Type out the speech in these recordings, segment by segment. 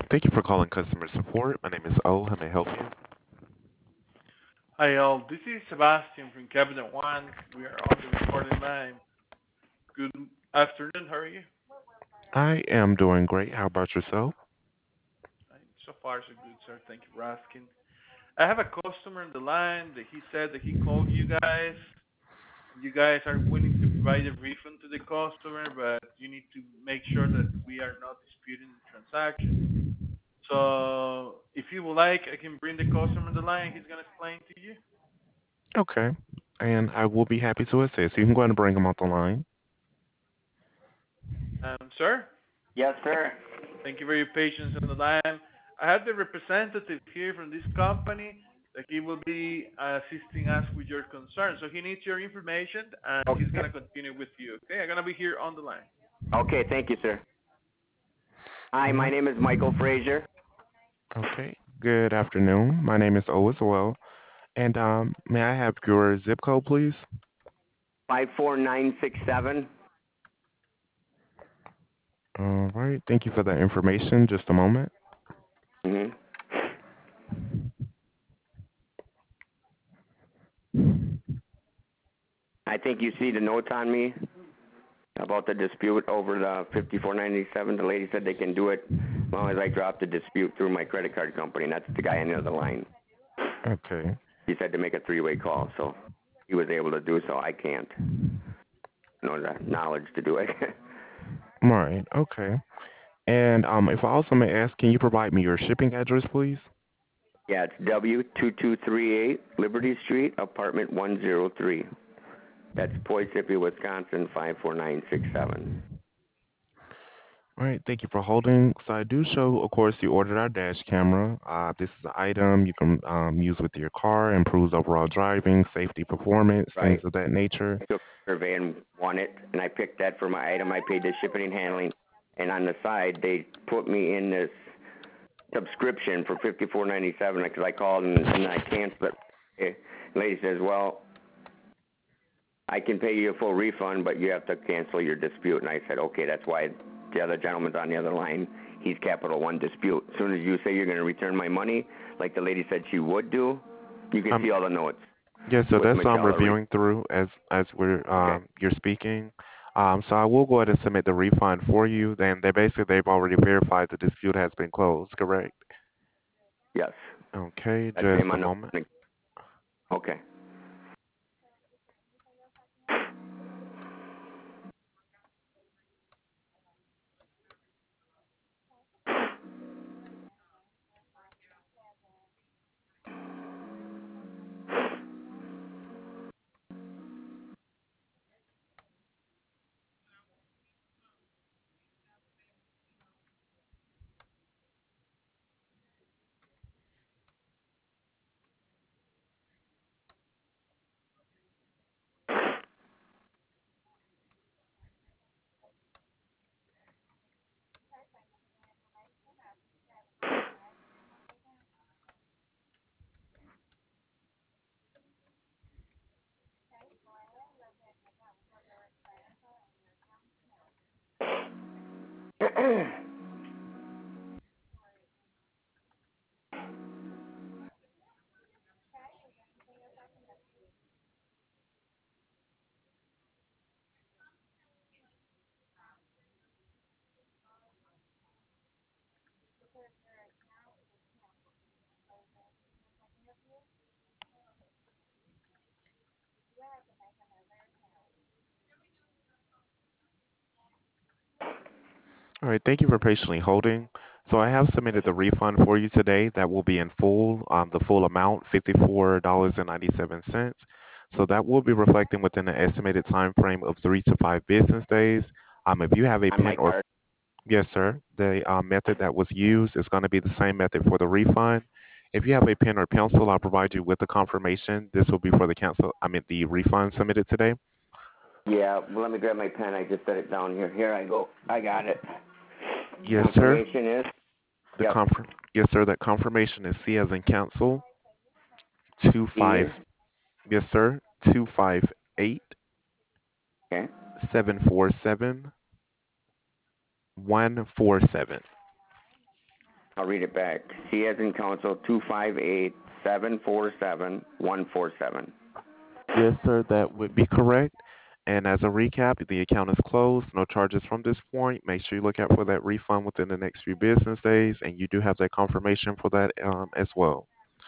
Thank you for calling customer support. My name is O. How may I help you? Hi all, this is Sebastian from Cabinet One. We are on the recording line. Good afternoon, how are you? I am doing great. How about yourself? So far so good, sir. Thank you for asking. I have a customer on the line that he said that he called you guys. You guys are willing to provide a refund to the customer, but you need to make sure that we are not disputing the transaction. So if you would like, I can bring the customer on the line. He's going to explain to you. Okay. And I will be happy to assist. You can go ahead and bring him off the line. Sir? Yes, sir. Thank you for your patience on the line. I have the representative here from this company that he will be assisting us with your concerns. So he needs your information and he's Okay. going to continue with you. Okay, I'm going to be here on the line. Okay, thank you, sir. Hi, All my right. name is Michael Frazier. Okay. Good afternoon. My name is O as well. And may I have your zip code, please? 54967. All right. Thank you for that information. Just a moment. Mm-hmm. I think you see the notes on me about the dispute over the 5497. The lady said they can do it as long as I drop the dispute through my credit card company, and that's the guy on the other line. Okay. He said to make a three-way call, so he was able to do so. I can't. No the knowledge to do it. All right. Okay. And if I also may ask, can you provide me your shipping address, please? Yeah, it's W2238 Liberty Street, apartment 103. That's Poughkeepsie, Wisconsin, 54967. All right, thank you for holding. So I do show, of course, you ordered our dash camera. This is an item you can use with your car, improves overall driving, safety, performance, things Right. of that nature. I took a survey and won it, and I picked that for my item. I paid the shipping and handling, and on the side they put me in this subscription for $54.97 because I called and I canceled it. The lady says, "Well, I can pay you a full refund, but you have to cancel your dispute." And I said, "Okay, that's why the other gentleman's on the other line. He's Capital One Dispute. As soon as you say you're going to return my money, like the lady said she would do, you can Um, see all the notes yeah, so with that's Michelle. reviewing through as we're Okay. you're speaking. So I will go ahead and submit the refund for you. Then they've already verified the dispute has been closed, correct? Yes. Okay, That's just him a on moment. the. Okay. All right, thank you for patiently holding. So I have submitted the refund for you today. That will be in full, the full amount, $54.97. So that will be reflecting within an estimated time frame of 3 to 5 business days. If you have a On pen my or card. yes, sir, the method that was used is going to be the same method for the refund. If you have a pen or pencil, I'll provide you with the confirmation. This will be for the refund submitted today. Yeah, well, let me grab my pen. I just set it down here. Here I go. I got it. Yes, sir. Confirmation is? The Yep. confirm. Yes, sir. That confirmation is C as in cancel. Two He five. is? Yes, sir. 258 Okay. 747 147. I'll read it back. C as in council, 258-747-147. Yes, sir, that would be correct. And as a recap, the account is closed, no charges from this point. Make sure you look out for that refund within the next few business days, and you do have that confirmation for that as well.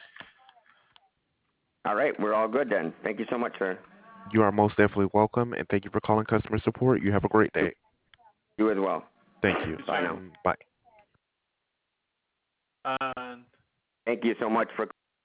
All right, we're all good then. Thank you so much, sir. You are most definitely welcome, and thank you for calling customer support. You have a great day. You as well. Thank you. Yes, Bye sir. now. Bye. And Thank you so much for